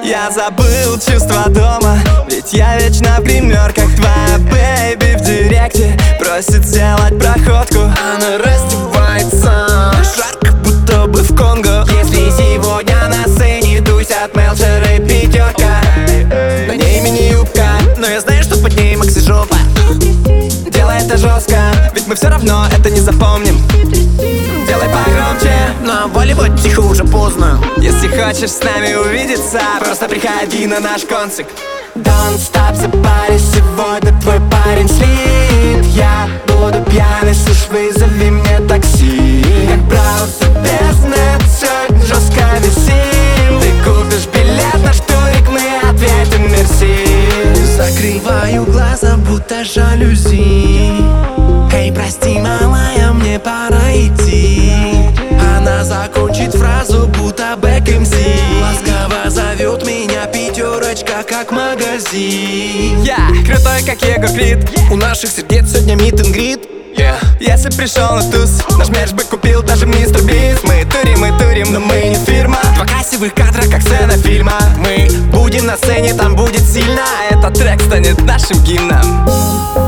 Я забыл чувство дома, ведь я вечно в гримерках. Твоя бэйби в директе просит сделать проходку. Она раздевается, жарко, будто бы в Конго. Если сегодня на сцене тусят Мелчер и Пятерка. На ней мини-юбка, но я знаю, что под ней Макс и жопа. Делай это жестко, ведь мы все равно это не запомним. Делай погромче, но воливать тихо уже поздно. если хочешь с нами увидеться, просто приходи на наш концерт. Don't stop the party, сегодня твой парень слит. Я буду пьяный, слышь, вызови мне такси. Как брался бездны, сегодня жестко висим. Ты купишь билет на штурик, мы ответим мерси. Закрываю глаза, будто жалюзи. Эй, прости, малая, мне пора идти. Она закончит фразу, будто Бэк МС. Ласково зовет меня Пятерочка, как магазин. Я крутой, как Егор Крид. У наших сердец сегодня meet and greet. Если пришел на туз, наш мерч бы купил даже мистер Бист. Мы турим, но мы не фирма. Два красивых кадра, как сцена фильма. Мы будем на сцене, там будет сильно. Этот трек станет нашим гимном.